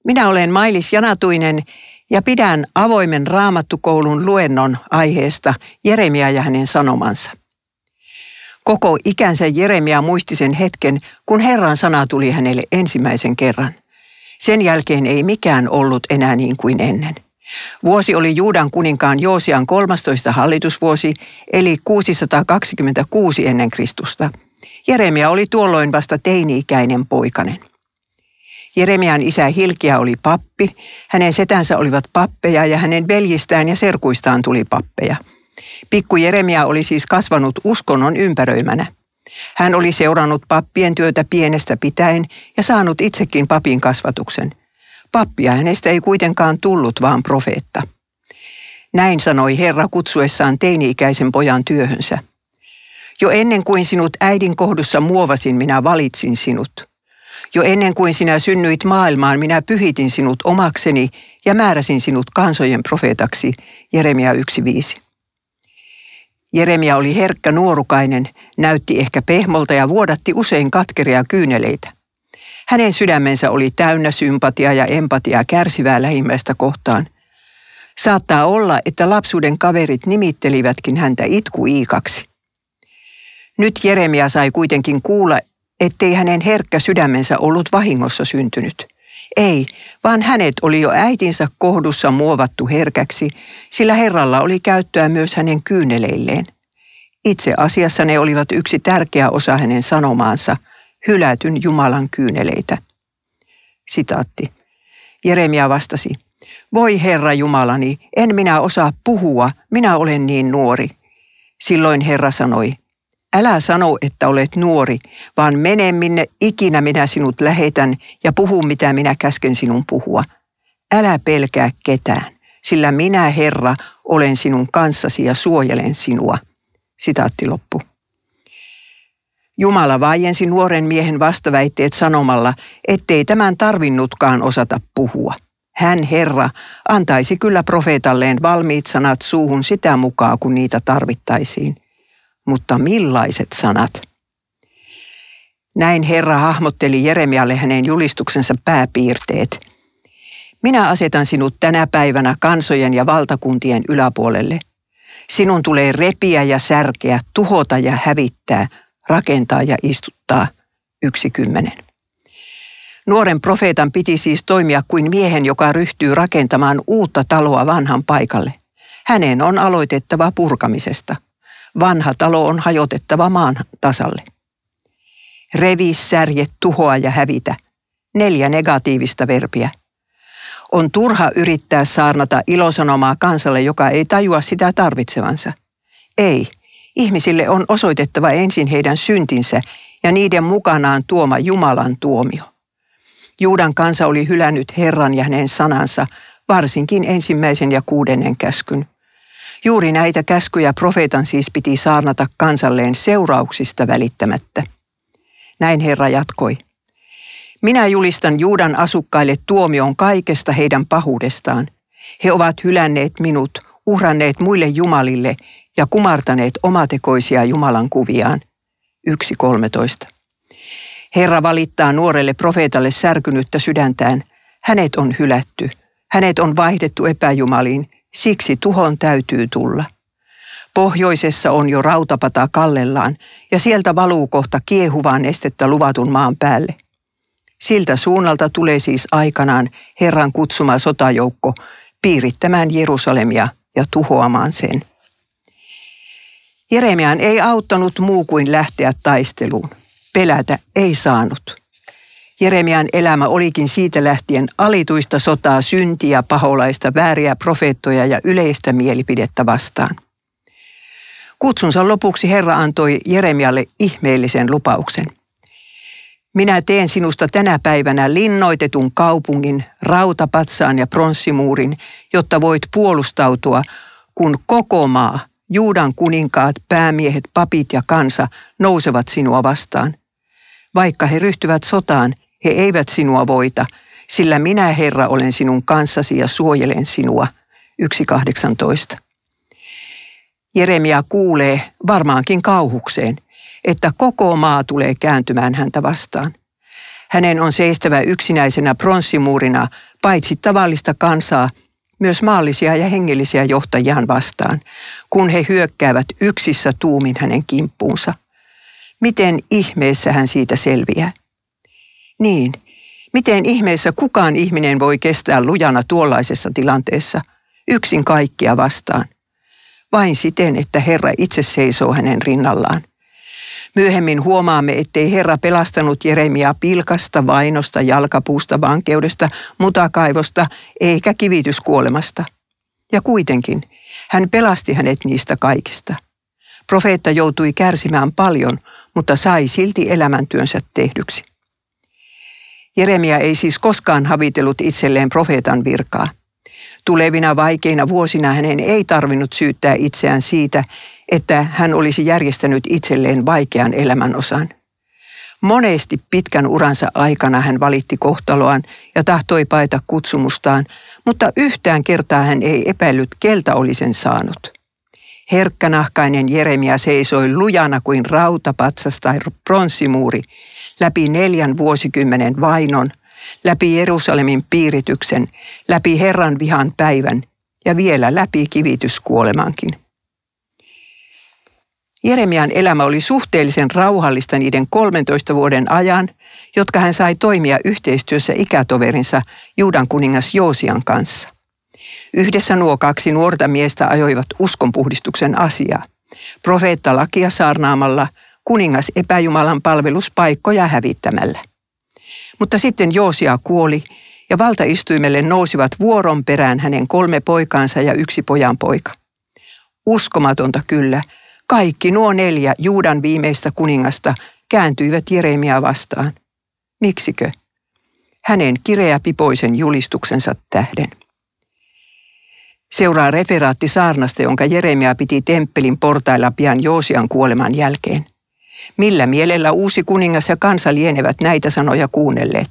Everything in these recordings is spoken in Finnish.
Minä olen Mailis Janatuinen ja pidän avoimen raamattukoulun luennon aiheesta Jeremia ja hänen sanomansa. Koko ikänsä Jeremia muisti sen hetken, kun Herran sana tuli hänelle ensimmäisen kerran. Sen jälkeen ei mikään ollut enää niin kuin ennen. Vuosi oli Juudan kuninkaan Joosian 13. hallitusvuosi, eli 626 ennen Kristusta. Jeremia oli tuolloin vasta teini-ikäinen poikanen. Jeremian isä Hilkia oli pappi, hänen setänsä olivat pappeja ja hänen veljistään ja serkuistaan tuli pappeja. Pikku Jeremia oli siis kasvanut uskonnon ympäröimänä. Hän oli seurannut pappien työtä pienestä pitäen ja saanut itsekin papin kasvatuksen. Pappia hänestä ei kuitenkaan tullut, vaan profeetta. Näin sanoi Herra kutsuessaan teini-ikäisen pojan työhönsä. Jo ennen kuin sinut äidin kohdussa muovasin, minä valitsin sinut. Jo ennen kuin sinä synnyit maailmaan, minä pyhitin sinut omakseni ja määräsin sinut kansojen profeetaksi. Jeremia 1:5. Jeremia oli herkkä nuorukainen, näytti ehkä pehmolta ja vuodatti usein katkeria kyyneleitä. Hänen sydämensä oli täynnä sympatiaa ja empatiaa kärsivää lähimmäistä kohtaan. Saattaa olla, että lapsuuden kaverit nimittelivätkin häntä itku-Iikaksi. Nyt Jeremia sai kuitenkin kuulla, ettei hänen herkkä sydämensä ollut vahingossa syntynyt. Ei, vaan hänet oli jo äitinsä kohdussa muovattu herkäksi, sillä Herralla oli käyttöä myös hänen kyyneleilleen. Itse asiassa ne olivat yksi tärkeä osa hänen sanomaansa, hylätyn Jumalan kyyneleitä. Sitaatti. Jeremia vastasi, voi Herra Jumalani, en minä osaa puhua, minä olen niin nuori. Silloin Herra sanoi, älä sano, että olet nuori, vaan mene minne ikinä minä sinut lähetän ja puhu mitä minä käsken sinun puhua. Älä pelkää ketään, sillä minä Herra olen sinun kanssasi ja suojelen sinua. Sitaatti loppu. Jumala vaiensi nuoren miehen vastaväitteet sanomalla, ettei tämän tarvinnutkaan osata puhua. Hän, Herra, antaisi kyllä profeetalleen valmiit sanat suuhun sitä mukaan, kun niitä tarvittaisiin. Mutta millaiset sanat? Näin Herra hahmotteli Jeremialle hänen julistuksensa pääpiirteet. Minä asetan sinut tänä päivänä kansojen ja valtakuntien yläpuolelle. Sinun tulee repiä ja särkeä, tuhota ja hävittää, rakentaa ja istuttaa. 1:10. Nuoren profeetan piti siis toimia kuin miehen, joka ryhtyy rakentamaan uutta taloa vanhan paikalle. Hänen on aloitettava purkamisesta. Vanha talo on hajotettava maan tasalle. Revi, särje, tuhoa ja hävitä. 4 negatiivista verbiä. On turha yrittää saarnata ilosanomaa kansalle, joka ei tajua sitä tarvitsevansa. Ei, ihmisille on osoitettava ensin heidän syntinsä ja niiden mukanaan tuoma Jumalan tuomio. Juudan kansa oli hylännyt Herran ja hänen sanansa, varsinkin 1. ja 6. käskyn. Juuri näitä käskyjä profeetan siis piti saarnata kansalleen seurauksista välittämättä. Näin Herra jatkoi. Minä julistan Juudan asukkaille tuomion kaikesta heidän pahuudestaan. He ovat hylänneet minut, uhranneet muille jumalille ja kumartaneet omatekoisia Jumalan kuviaan. 1:13. Herra valittaa nuorelle profeetalle särkynyttä sydäntään. Hänet on hylätty, hänet on vaihdettu epäjumaliin, siksi tuhon täytyy tulla. Pohjoisessa on jo rautapata kallellaan ja sieltä valuu kohta kiehuvaa nestettä luvatun maan päälle. Siltä suunnalta tulee siis aikanaan Herran kutsuma sotajoukko piirittämään Jerusalemia ja tuhoamaan sen. Jeremian ei auttanut muu kuin lähteä taisteluun. Pelätä ei saanut. Jeremian elämä olikin siitä lähtien alituista sotaa, syntiä, paholaista, vääriä profeettoja ja yleistä mielipidettä vastaan. Kutsunsa lopuksi Herra antoi Jeremialle ihmeellisen lupauksen. Minä teen sinusta tänä päivänä linnoitetun kaupungin, rautapatsaan ja pronssimuurin, jotta voit puolustautua, kun koko maa, Juudan kuninkaat, päämiehet, papit ja kansa nousevat sinua vastaan. Vaikka he ryhtyvät sotaan, he eivät sinua voita, sillä minä, Herra, olen sinun kanssasi ja suojelen sinua. 1:18. Jeremia kuulee, varmaankin kauhukseen, että koko maa tulee kääntymään häntä vastaan. Hänen on seistävä yksinäisenä pronssimuurina paitsi tavallista kansaa, myös maallisia ja hengellisiä johtajiaan vastaan, kun he hyökkäävät yksissä tuumin hänen kimppuunsa. Miten ihmeessä hän siitä selviää? Niin, miten ihmeessä kukaan ihminen voi kestää lujana tuollaisessa tilanteessa, yksin kaikkia vastaan? Vain siten, että Herra itse seisoo hänen rinnallaan. Myöhemmin huomaamme, ettei Herra pelastanut Jeremiaa pilkasta, vainosta, jalkapuusta, vankeudesta, mutakaivosta eikä kivityskuolemasta. Ja kuitenkin hän pelasti hänet niistä kaikista. Profeetta joutui kärsimään paljon, mutta sai silti elämäntyönsä tehdyksi. Jeremia ei siis koskaan havitellut itselleen profeetan virkaa. Tulevina vaikeina vuosina hänen ei tarvinnut syyttää itseään siitä, että hän olisi järjestänyt itselleen vaikean elämänosan. Monesti pitkän uransa aikana hän valitti kohtaloaan ja tahtoi paeta kutsumustaan, mutta yhtään kertaa hän ei epäillyt, keltä oli sen saanut. Herkkänahkainen Jeremia seisoi lujana kuin rautapatsas tai pronssimuuri läpi 4 vuosikymmenen vainon, läpi Jerusalemin piirityksen, läpi Herran vihan päivän ja vielä läpi kivityskuolemankin. Jeremian elämä oli suhteellisen rauhallista niiden 13 vuoden ajan, jotka hän sai toimia yhteistyössä ikätoverinsa Juudan kuningas Joosian kanssa. Yhdessä nuo 2 nuorta miestä ajoivat uskonpuhdistuksen asiaa. Profeetta lakia saarnaamalla, kuningas epäjumalan palveluspaikkoja hävittämällä. Mutta sitten Joosia kuoli ja valtaistuimelle nousivat vuoron perään hänen 3 poikaansa ja 1 pojanpoika. Uskomatonta kyllä, kaikki nuo 4 Juudan viimeistä kuningasta kääntyivät Jeremiaa vastaan. Miksikö? Hänen kireäpipoisen julistuksensa tähden. Seuraa referaatti saarnasta, jonka Jeremia piti temppelin portailla pian Joosian kuoleman jälkeen. Millä mielellä uusi kuningas ja kansa lienevät näitä sanoja kuunnelleet?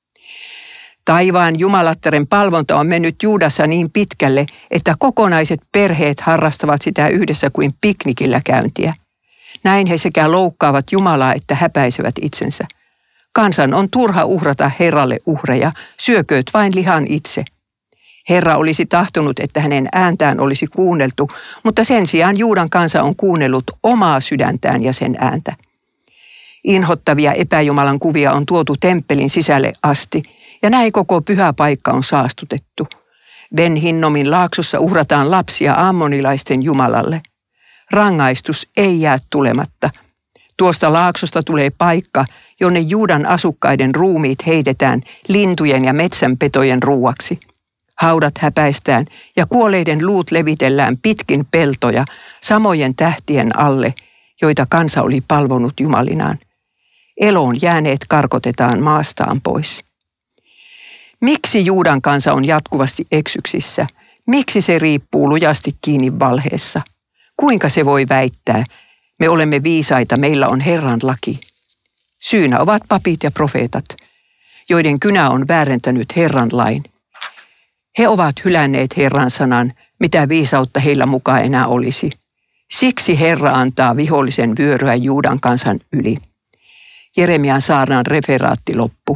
Taivaan jumalattaren palvonta on mennyt Juudassa niin pitkälle, että kokonaiset perheet harrastavat sitä yhdessä kuin piknikillä käyntiä. Näin he sekä loukkaavat Jumalaa että häpäisevät itsensä. Kansan on turha uhrata Herralle uhreja, syökööt vain lihan itse. Herra olisi tahtonut, että hänen ääntään olisi kuunneltu, mutta sen sijaan Juudan kansa on kuunnellut omaa sydäntään ja sen ääntä. Inhottavia epäjumalan kuvia on tuotu temppelin sisälle asti, ja näin koko pyhä paikka on saastutettu. Ben Hinnomin laaksossa uhrataan lapsia ammonilaisten jumalalle. Rangaistus ei jää tulematta. Tuosta laaksosta tulee paikka, jonne Juudan asukkaiden ruumiit heitetään lintujen ja metsänpetojen ruuaksi. Haudat häpäistään ja kuolleiden luut levitellään pitkin peltoja samojen tähtien alle, joita kansa oli palvonut jumalinaan. Eloon jääneet karkotetaan maastaan pois. Miksi Juudan kansa on jatkuvasti eksyksissä? Miksi se riippuu lujasti kiinni valheessa? Kuinka se voi väittää, me olemme viisaita, meillä on Herran laki? Syynä ovat papit ja profeetat, joiden kynä on väärentänyt Herran lain. He ovat hylänneet Herran sanan, mitä viisautta heillä mukaan enää olisi. Siksi Herra antaa vihollisen vyöryä Juudan kansan yli. Jeremian saarnan referaatti loppu.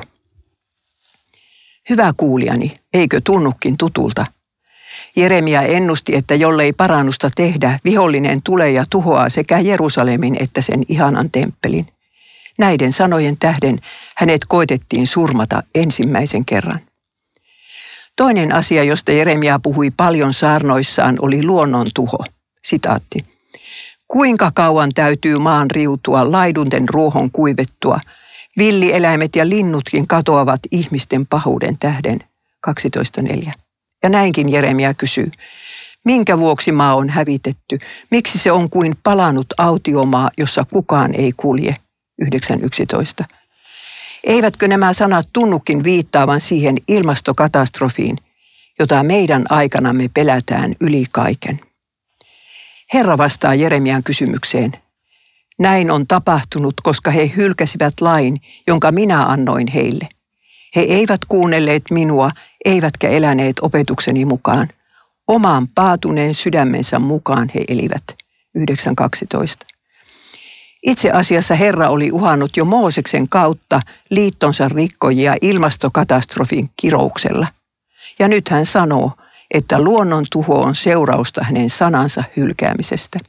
Hyvä kuulijani, eikö tunnukin tutulta? Jeremia ennusti, että jollei parannusta tehdä, vihollinen tulee ja tuhoaa sekä Jerusalemin että sen ihanan temppelin. Näiden sanojen tähden hänet koitettiin surmata ensimmäisen kerran. Toinen asia, josta Jeremia puhui paljon saarnoissaan, oli luonnon tuho. Sitaatti. Kuinka kauan täytyy maan riutua, laidunten ruohon kuivettua? Villieläimet ja linnutkin katoavat ihmisten pahuuden tähden. 12.4. Ja näinkin Jeremia kysyy. Minkä vuoksi maa on hävitetty? Miksi se on kuin palanut autiomaa, jossa kukaan ei kulje? 9.11. Eivätkö nämä sanat tunnukin viittaavan siihen ilmastokatastrofiin, jota meidän aikanamme pelätään yli kaiken? Herra vastaa Jeremian kysymykseen. Näin on tapahtunut, koska he hylkäsivät lain, jonka minä annoin heille. He eivät kuunnelleet minua, eivätkä eläneet opetukseni mukaan. Omaan paatuneen sydämensä mukaan he elivät. 9.12. Itse asiassa Herra oli uhannut jo Mooseksen kautta liittonsa rikkojia ilmastokatastrofin kirouksella. Ja nyt hän sanoo, että luonnon tuho on seurausta hänen sanansa hylkäämisestä.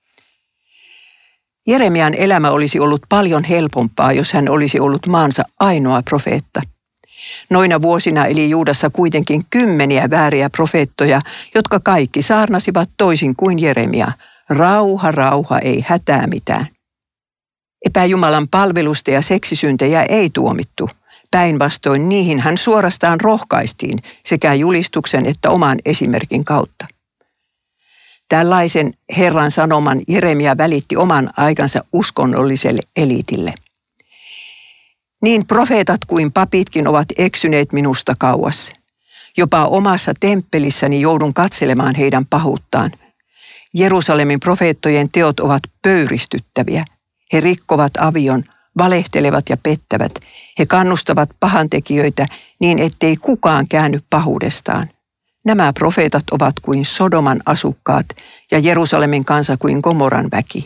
Jeremian elämä olisi ollut paljon helpompaa, jos hän olisi ollut maansa ainoa profeetta. Noina vuosina eli Juudassa kuitenkin kymmeniä vääriä profeettoja, jotka kaikki saarnasivat toisin kuin Jeremia. Rauha, rauha, ei hätää mitään. Epäjumalan palvelusta ja seksisyntejä ei tuomittu. Päinvastoin niihin hän suorastaan rohkaistiin sekä julistuksen että oman esimerkin kautta. Tällaisen Herran sanoman Jeremia välitti oman aikansa uskonnolliselle eliitille. Niin profeetat kuin papitkin ovat eksyneet minusta kauas. Jopa omassa temppelissäni joudun katselemaan heidän pahuuttaan. Jerusalemin profeettojen teot ovat pöyristyttäviä. He rikkovat avion, valehtelevat ja pettävät. He kannustavat pahantekijöitä niin, ettei kukaan käänny pahuudestaan. Nämä profeetat ovat kuin Sodoman asukkaat ja Jerusalemin kansa kuin Gomoran väki.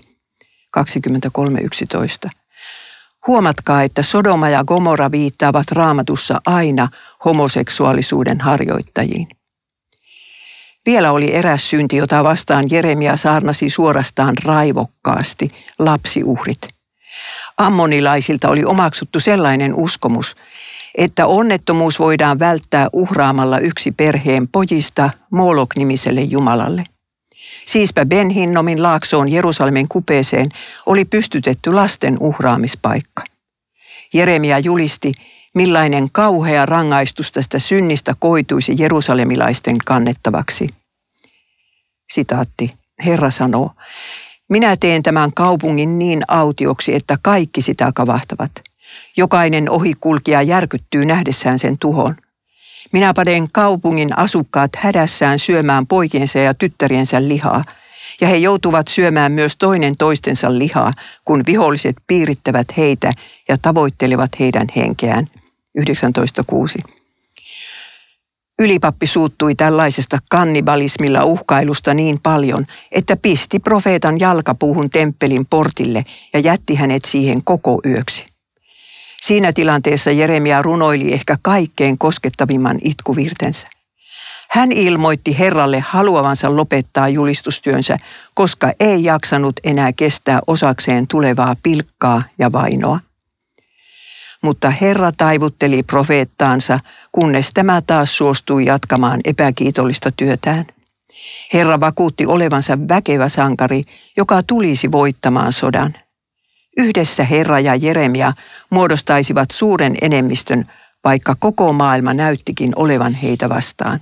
23.11. Huomatkaa, että Sodoma ja Gomorra viittaavat Raamatussa aina homoseksuaalisuuden harjoittajiin. Vielä oli eräs synti, jota vastaan Jeremia saarnasi suorastaan raivokkaasti, lapsiuhrit. Ammonilaisilta oli omaksuttu sellainen uskomus, että onnettomuus voidaan välttää uhraamalla yksi perheen pojista Molok-nimiselle jumalalle. Siispä Ben Hinnomin laaksoon Jerusalemin kupeeseen oli pystytetty lasten uhraamispaikka. Jeremia julisti, millainen kauhea rangaistus tästä synnistä koituisi jerusalemilaisten kannettavaksi. Sitaatti, Herra sanoo, minä teen tämän kaupungin niin autioksi, että kaikki sitä kavahtavat. Jokainen ohikulkija järkyttyy nähdessään sen tuhon. Minä panen kaupungin asukkaat hädässään syömään poikiensa ja tyttäriensä lihaa, ja he joutuvat syömään myös toinen toistensa lihaa, kun viholliset piirittävät heitä ja tavoittelevat heidän henkeään. 19.6. Ylipappi suuttui tällaisesta kannibalismilla uhkailusta niin paljon, että pisti profeetan jalkapuuhun temppelin portille ja jätti hänet siihen koko yöksi. Siinä tilanteessa Jeremia runoili ehkä kaikkein koskettavimman itkuvirtensä. Hän ilmoitti Herralle haluavansa lopettaa julistustyönsä, koska ei jaksanut enää kestää osakseen tulevaa pilkkaa ja vainoa. Mutta Herra taivutteli profeettaansa, kunnes tämä taas suostui jatkamaan epäkiitollista työtään. Herra vakuutti olevansa väkevä sankari, joka tulisi voittamaan sodan. Yhdessä Herra ja Jeremia muodostaisivat suuren enemmistön, vaikka koko maailma näyttikin olevan heitä vastaan.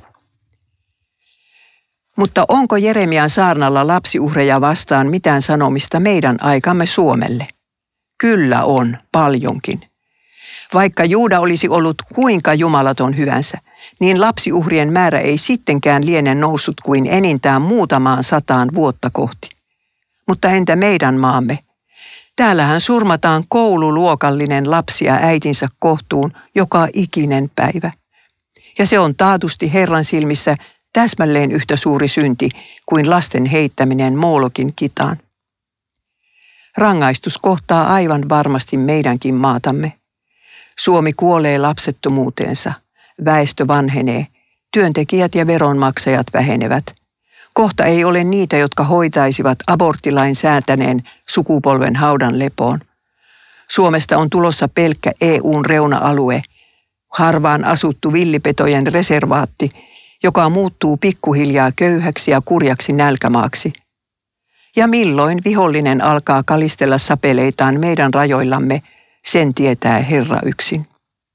Mutta onko Jeremian saarnalla lapsiuhreja vastaan mitään sanomista meidän aikamme Suomelle? Kyllä on, paljonkin. Vaikka Juuda olisi ollut kuinka jumalaton hyvänsä, niin lapsiuhrien määrä ei sittenkään liene noussut kuin enintään muutamaan 100 vuotta kohti. Mutta entä meidän maamme? Täällähän surmataan koululuokallinen lapsia äitinsä kohtuun joka ikinen päivä. Ja se on taatusti Herran silmissä täsmälleen yhtä suuri synti kuin lasten heittäminen Molokin kitaan. Rangaistus kohtaa aivan varmasti meidänkin maatamme. Suomi kuolee lapsettomuuteensa, väestö vanhenee, työntekijät ja veronmaksajat vähenevät. Kohta ei ole niitä, jotka hoitaisivat aborttilain säätäneen sukupolven haudan lepoon. Suomesta on tulossa pelkkä EU:n reuna-alue, harvaan asuttu villipetojen reservaatti, joka muuttuu pikkuhiljaa köyhäksi ja kurjaksi nälkämaaksi. Ja milloin vihollinen alkaa kalistella sapeleitaan meidän rajoillamme, sen tietää Herra yksin.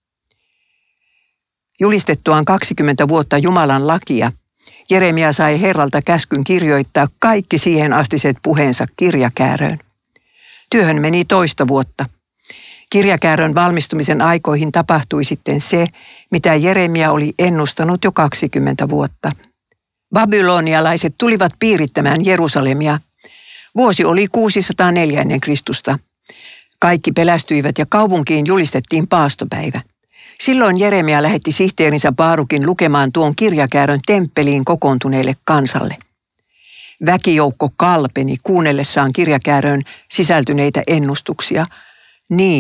Julistettuaan 20 vuotta Jumalan lakia, Jeremia sai Herralta käskyn kirjoittaa kaikki siihen astiset puheensa kirjakääröön. Työhön meni 2 vuotta. Kirjakäärön valmistumisen aikoihin tapahtui sitten se, mitä Jeremia oli ennustanut jo 20 vuotta. Babylonialaiset tulivat piirittämään Jerusalemia. Vuosi oli 604 ennen Kristusta. Kaikki pelästyivät ja kaupunkiin julistettiin paastopäivä. Silloin Jeremia lähetti sihteerinsä Baarukin lukemaan tuon kirjakäärön temppeliin kokoontuneelle kansalle. Väkijoukko kalpeni kuunnellessaan kirjakääröön sisältyneitä ennustuksia. Niin,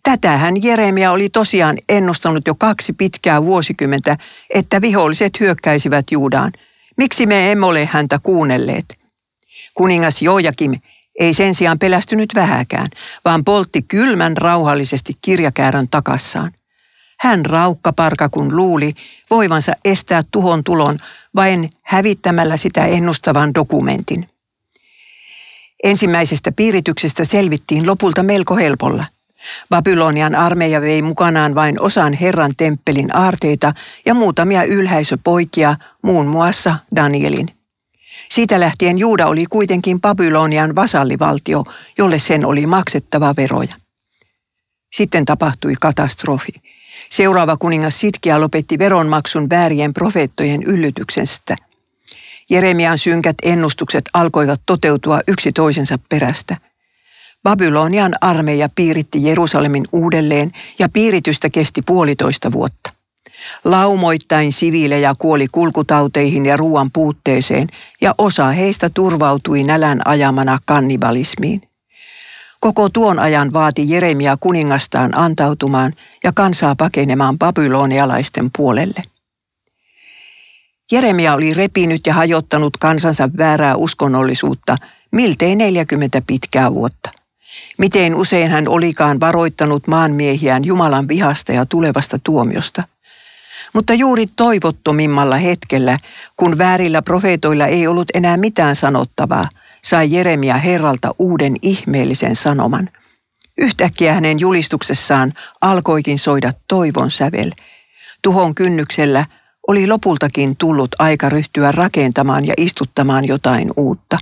Tätähän Jeremia oli tosiaan ennustanut jo 2 pitkää vuosikymmentä, että viholliset hyökkäisivät Juudaan. Miksi me emme ole häntä kuunnelleet? Kuningas Joakim ei sen sijaan pelästynyt vähäkään, vaan poltti kylmän rauhallisesti kirjakäärön takassaan. Hän raukkaparka kun luuli voivansa estää tuhon tulon vain hävittämällä sitä ennustavan dokumentin. Ensimmäisestä piirityksestä selvittiin lopulta melko helpolla. Babylonian armeija vei mukanaan vain osan Herran temppelin aarteita ja muutamia ylhäisöpoikia, muun muassa Danielin. Siitä lähtien Juuda oli kuitenkin Babylonian vasallivaltio, jolle sen oli maksettava veroja. Sitten tapahtui katastrofi. Seuraava kuningas Sidkia lopetti veronmaksun väärien profeettojen yllytyksestä. Jeremian synkät ennustukset alkoivat toteutua yksi toisensa perästä. Babylonian armeija piiritti Jerusalemin uudelleen ja piiritystä kesti 1,5 vuotta. Laumoittain siviilejä kuoli kulkutauteihin ja ruoan puutteeseen ja osa heistä turvautui nälän ajamana kannibalismiin. Koko tuon ajan vaati Jeremia kuningastaan antautumaan ja kansaa pakenemaan babylonialaisten puolelle. Jeremia oli repinyt ja hajottanut kansansa väärää uskonnollisuutta miltei 40 pitkää vuotta. Miten usein hän olikaan varoittanut maanmiehiään Jumalan vihasta ja tulevasta tuomiosta. Mutta juuri toivottomimmalla hetkellä, kun väärillä profeetoilla ei ollut enää mitään sanottavaa, sai Jeremia Herralta uuden ihmeellisen sanoman. Yhtäkkiä hänen julistuksessaan alkoikin soida toivon sävel. Tuhon kynnyksellä oli lopultakin tullut aika ryhtyä rakentamaan ja istuttamaan jotain uutta.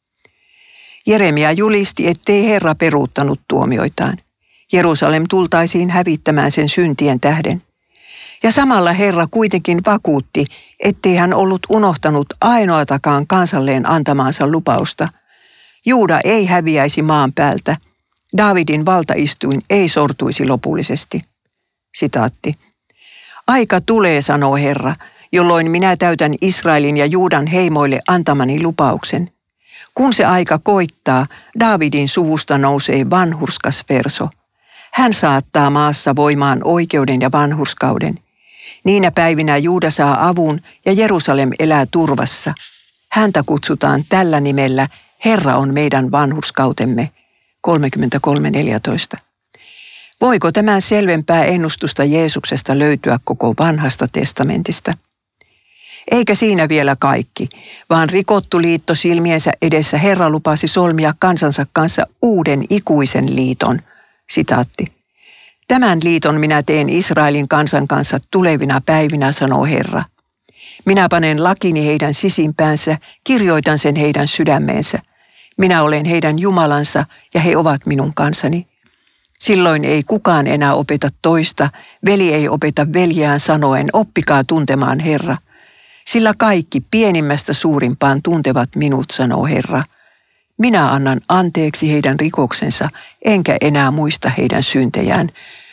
Jeremia julisti, ettei Herra peruuttanut tuomioitaan. Jerusalem tultaisiin hävittämään sen syntien tähden. Ja samalla Herra kuitenkin vakuutti, ettei hän ollut unohtanut ainoatakaan kansalleen antamaansa lupausta. Juuda ei häviäisi maan päältä. Daavidin valtaistuin ei sortuisi lopullisesti. Sitaatti. Aika tulee, sanoo Herra, jolloin minä täytän Israelin ja Juudan heimoille antamani lupauksen. Kun se aika koittaa, Daavidin suvusta nousee vanhurskas verso. Hän saattaa maassa voimaan oikeuden ja vanhurskauden. Niinä päivinä Juuda saa avun ja Jerusalem elää turvassa. Häntä kutsutaan tällä nimellä, Herra on meidän vanhurskautemme. 33:14. Voiko tämän selvempää ennustusta Jeesuksesta löytyä koko vanhasta testamentista? Eikä siinä vielä kaikki, vaan rikottu liitto silmiensä edessä Herra lupasi solmia kansansa kanssa uuden ikuisen liiton. Sitaatti. Tämän liiton minä teen Israelin kansan kanssa tulevina päivinä, sanoo Herra. Minä panen lakini heidän sisimpäänsä, kirjoitan sen heidän sydämeensä. Minä olen heidän Jumalansa ja he ovat minun kansani. Silloin ei kukaan enää opeta toista, veli ei opeta veljeään sanoen, oppikaa tuntemaan Herra. Sillä kaikki pienimmästä suurimpaan tuntevat minut, sanoo Herra. Minä annan anteeksi heidän rikoksensa, enkä enää muista heidän syntejään.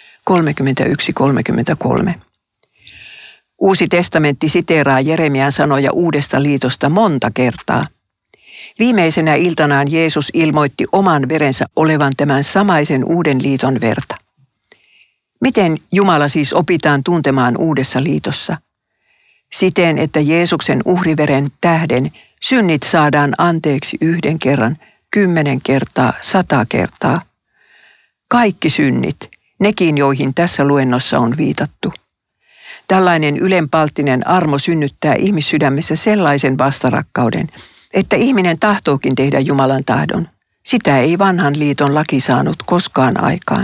31:33. Uusi testamentti siteeraa Jeremian sanoja uudesta liitosta monta kertaa. Viimeisenä iltanaan Jeesus ilmoitti oman verensä olevan tämän samaisen uuden liiton verta. Miten Jumala siis opitaan tuntemaan uudessa liitossa? Siten, että Jeesuksen uhriveren tähden synnit saadaan anteeksi 1 kerran, 10 kertaa, 100 kertaa. Kaikki synnit, nekin joihin tässä luennossa on viitattu. Tällainen ylenpalttinen armo synnyttää ihmissydämessä sellaisen vastarakkauden, että ihminen tahtookin tehdä Jumalan tahdon. Sitä ei vanhan liiton laki saanut koskaan aikaan.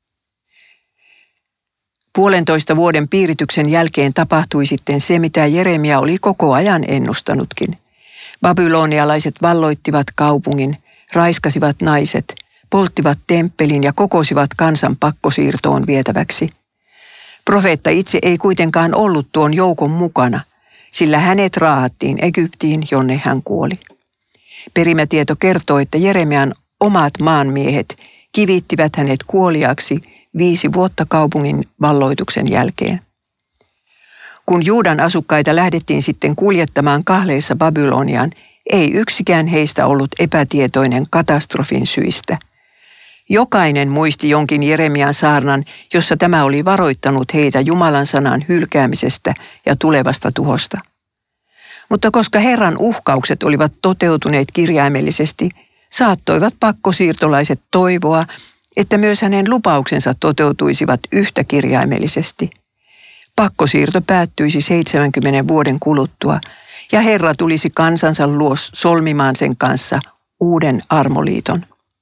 1,5 vuoden piirityksen jälkeen tapahtui sitten se, mitä Jeremia oli koko ajan ennustanutkin. Babylonialaiset valloittivat kaupungin, raiskasivat naiset, polttivat temppelin ja kokosivat kansan pakkosiirtoon vietäväksi. Profeetta itse ei kuitenkaan ollut tuon joukon mukana, sillä hänet raahattiin Egyptiin, jonne hän kuoli. Perimätieto kertoo, että Jeremian omat maanmiehet kivittivät hänet kuoliaksi 5 vuotta kaupungin valloituksen jälkeen. Kun Juudan asukkaita lähdettiin sitten kuljettamaan kahleissa Babyloniaan, ei yksikään heistä ollut epätietoinen katastrofin syistä. Jokainen muisti jonkin Jeremian saarnan, jossa tämä oli varoittanut heitä Jumalan sanan hylkäämisestä ja tulevasta tuhosta. Mutta koska Herran uhkaukset olivat toteutuneet kirjaimellisesti, saattoivat pakkosiirtolaiset toivoa, että myös hänen lupauksensa toteutuisivat yhtä kirjaimellisesti. Pakkosiirto päättyisi 70 vuoden kuluttua, ja Herra tulisi kansansa luo solmimaan sen kanssa uuden armoliiton.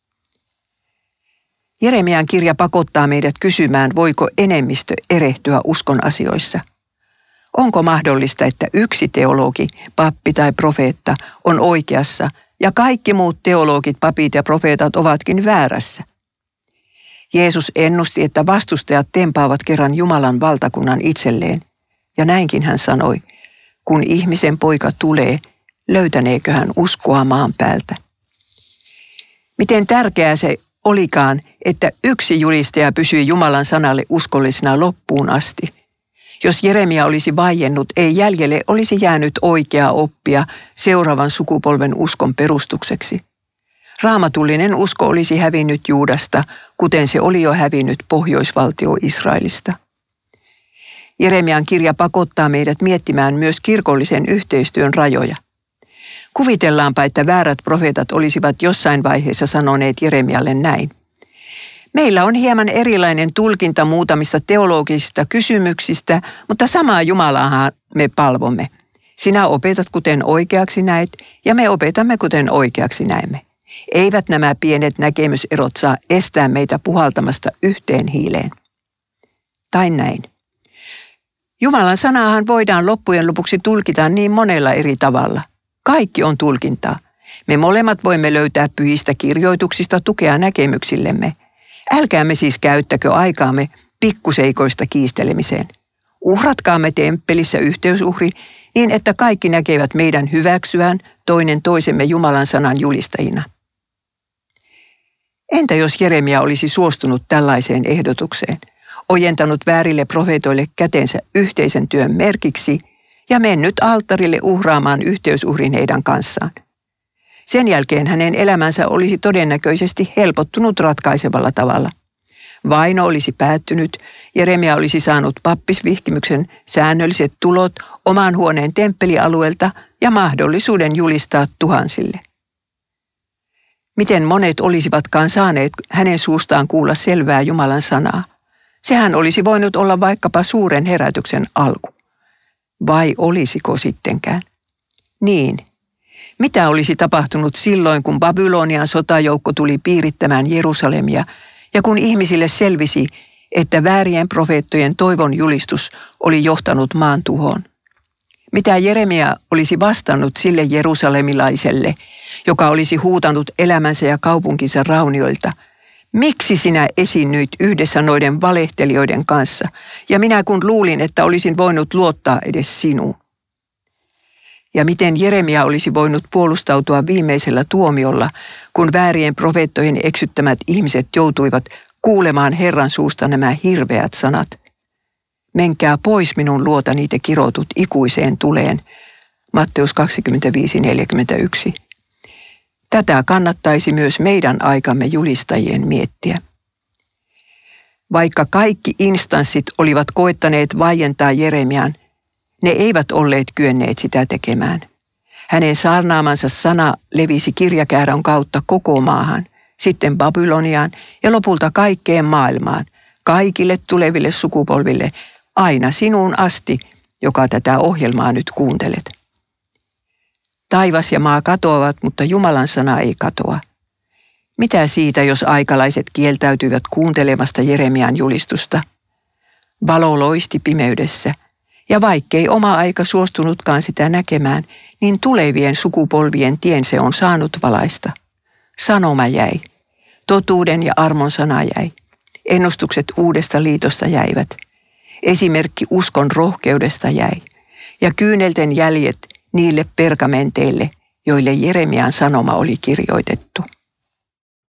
Jeremian kirja pakottaa meidät kysymään, voiko enemmistö erehtyä uskon asioissa. Onko mahdollista, että yksi teologi, pappi tai profeetta on oikeassa ja kaikki muut teologit, papit ja profeetat ovatkin väärässä? Jeesus ennusti, että vastustajat tempaavat kerran Jumalan valtakunnan itselleen, ja näinkin hän sanoi, kun ihmisen poika tulee, löytäneekö hän uskoa maan päältä? Miten tärkeää se olikaan, että yksi julistaja pysyi Jumalan sanalle uskollisena loppuun asti. Jos Jeremia olisi vaiennut, ei jäljelle olisi jäänyt oikeaa oppia seuraavan sukupolven uskon perustukseksi. Raamatullinen usko olisi hävinnyt Juudasta, kuten se oli jo hävinnyt pohjoisvaltio Israelista. Jeremian kirja pakottaa meidät miettimään myös kirkollisen yhteistyön rajoja. Kuvitellaanpa, että väärät profeetat olisivat jossain vaiheessa sanoneet Jeremialle näin. Meillä on hieman erilainen tulkinta muutamista teologisista kysymyksistä, mutta samaa Jumalaahan me palvomme. Sinä opetat kuten oikeaksi näet, ja me opetamme kuten oikeaksi näemme. Eivät nämä pienet näkemyserot saa estää meitä puhaltamasta yhteen hiileen. Tai näin. Jumalan sanaahan voidaan loppujen lopuksi tulkita niin monella eri tavalla. Kaikki on tulkintaa. Me molemmat voimme löytää pyhistä kirjoituksista tukea näkemyksillemme. Älkäämme siis käyttäkö aikaamme pikkuseikoista kiistelemiseen. Uhratkaamme temppelissä yhteysuhri niin, että kaikki näkevät meidän hyväksyään toinen toisemme Jumalan sanan julistajina. Entä jos Jeremia olisi suostunut tällaiseen ehdotukseen, ojentanut väärille profeetoille kätensä yhteisen työn merkiksi ja mennyt alttarille uhraamaan yhteysuhrin heidän kanssaan? Sen jälkeen hänen elämänsä olisi todennäköisesti helpottunut ratkaisevalla tavalla. Vaino olisi päättynyt, Jeremia olisi saanut pappisvihkimyksen, säännölliset tulot, oman huoneen temppelialueelta ja mahdollisuuden julistaa tuhansille. Miten monet olisivatkaan saaneet hänen suustaan kuulla selvää Jumalan sanaa? Sehän olisi voinut olla vaikkapa suuren herätyksen alku. Vai olisiko sittenkään? Niin. Mitä olisi tapahtunut silloin, kun Babylonian sotajoukko tuli piirittämään Jerusalemia ja kun ihmisille selvisi, että väärien profeettojen toivon julistus oli johtanut maan tuhoon? Mitä Jeremia olisi vastannut sille jerusalemilaiselle, joka olisi huutanut elämänsä ja kaupunkinsa raunioilta? Miksi sinä esiinnyit yhdessä noiden valehtelijoiden kanssa, ja minä kun luulin, että olisin voinut luottaa edes sinuun? Ja miten Jeremia olisi voinut puolustautua viimeisellä tuomiolla, kun väärien profeettojen eksyttämät ihmiset joutuivat kuulemaan Herran suusta nämä hirveät sanat? Menkää pois minun luotani te kirotut ikuiseen tuleen. Matteus 25:41. Tätä kannattaisi myös meidän aikamme julistajien miettiä. Vaikka kaikki instanssit olivat koettaneet vaientaa Jeremian, ne eivät olleet kyenneet sitä tekemään. Hänen saarnaamansa sana levisi kirjakäärön kautta koko maahan, sitten Babyloniaan ja lopulta kaikkeen maailmaan, kaikille tuleville sukupolville, aina sinuun asti, joka tätä ohjelmaa nyt kuuntelet. Taivas ja maa katoavat, mutta Jumalan sana ei katoa. Mitä siitä, jos aikalaiset kieltäytyivät kuuntelemasta Jeremian julistusta? Valo loisti pimeydessä, ja vaikkei oma aika suostunutkaan sitä näkemään, niin tulevien sukupolvien tien se on saanut valaista. Sanoma jäi, totuuden ja armon sana jäi, ennustukset uudesta liitosta jäivät, esimerkki uskon rohkeudesta jäi, ja kyynelten jäljet niille pergamenteille, joille Jeremian sanoma oli kirjoitettu.